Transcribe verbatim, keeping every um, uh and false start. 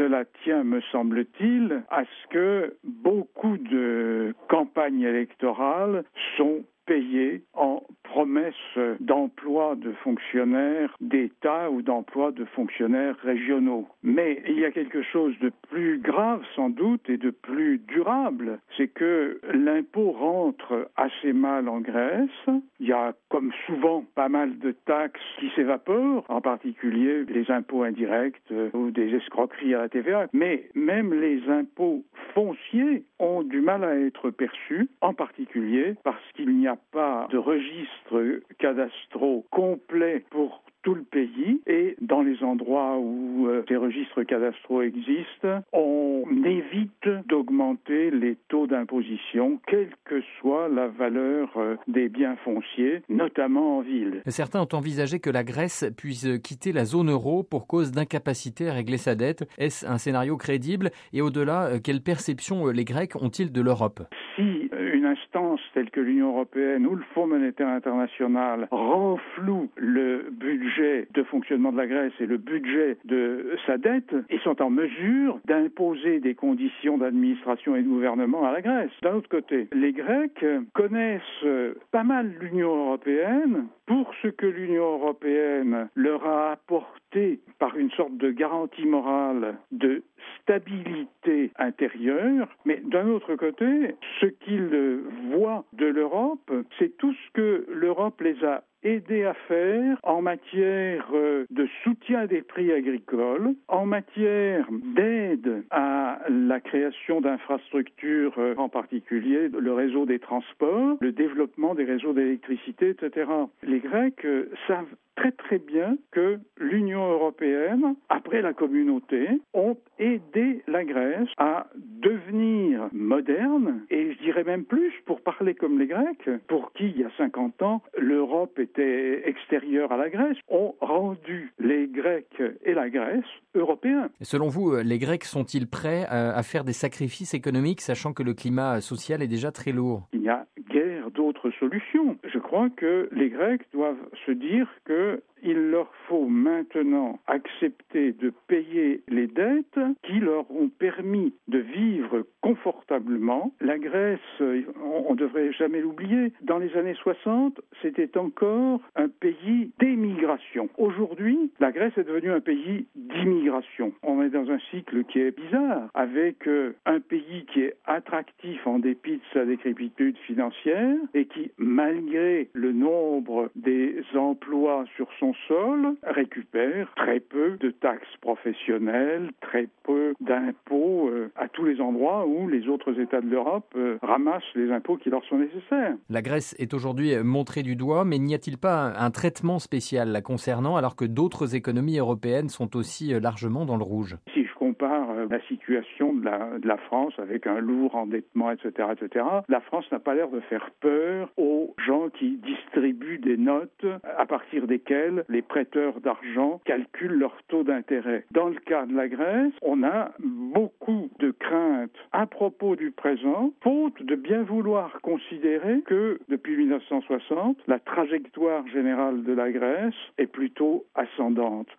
Cela tient, me semble-t-il, à ce que beaucoup de campagnes électorales sont payées en promesses d'emploi de fonctionnaires d'État ou d'emploi de fonctionnaires régionaux. Mais il y a quelque chose de plus grave sans doute et de plus durable, c'est que l'impôt rentre assez mal en Grèce. Il y a comme souvent pas mal de taxes qui s'évaporent, en particulier les impôts indirects ou des escroqueries à la T V A. Mais même les impôts fonciers ont du mal à être perçus, en particulier parce qu'il n'y a pas de registre cadastraux complet pour tout le pays, et dans les endroits où euh, ces registres cadastraux existent, on évite d'augmenter les taux d'imposition, quelle que soit la valeur euh, des biens fonciers, notamment en ville. Certains ont envisagé que la Grèce puisse quitter la zone euro pour cause d'incapacité à régler sa dette. Est-ce un scénario crédible? Et au-delà, quelle perception les Grecs ont-ils de l'Europe? Si une instance telle que l'Union européenne ou le Fonds monétaire international renfloue le budget de fonctionnement de la Grèce et le budget de sa dette, ils sont en mesure d'imposer des conditions d'administration et de gouvernement à la Grèce. D'un autre côté, les Grecs connaissent pas mal l'Union européenne pour ce que l'Union européenne leur a apporté par une sorte de garantie morale de stabilité intérieure, mais d'un autre côté, ce qu'ils voient de l'Europe, c'est tout ce que l'Europe les a aidés à faire en matière de soutien des prix agricoles, en matière d'aide à la création d'infrastructures, en particulier le réseau des transports, le développement des réseaux d'électricité, et cetera. Les Grecs savent très très bien que l'Union européenne, après la communauté, ont aidé la Grèce à devenir moderne, et je dirais même plus, pour parler comme les Grecs, pour qui il y a cinquante ans, l'Europe était extérieure à la Grèce, ont rendu les Grecs et la Grèce européens. Selon vous, les Grecs sont-ils prêts à faire des sacrifices économiques, sachant que le climat social est déjà très lourd? Il n'y a guère d'autres solutions. Je crois que les Grecs doivent se dire que il leur faut maintenant accepter de payer les dettes qui leur ont permis de vivre confortablement. La Grèce, on ne devrait jamais l'oublier, dans les années soixante, c'était encore un pays d'émigration. Aujourd'hui, la Grèce est devenue un pays d'immigration. On est dans un cycle qui est bizarre, avec un pays qui est attractif en dépit de sa décrépitude financière et qui, malgré le nombre des emplois sur son sol, récupère très peu de taxes professionnelles, très peu d'impôts euh, à tous les endroits où les autres États de l'Europe euh, ramassent les impôts qui leur sont nécessaires. La Grèce est aujourd'hui montrée du doigt, mais n'y a-t-il pas un, un traitement spécial la concernant, alors que d'autres économies européennes sont aussi largement dans le rouge? Si je compare la situation de la, de la France avec un lourd endettement, et cetera, et cetera, la France n'a pas l'air de faire peur aux gens qui distribuent des notes à partir desquelles les prêteurs d'argent calculent leur taux d'intérêt. Dans le cas de la Grèce, on a beaucoup de craintes à propos du présent, faute de bien vouloir considérer que depuis mille neuf cent soixante, la trajectoire générale de la Grèce est plutôt ascendante.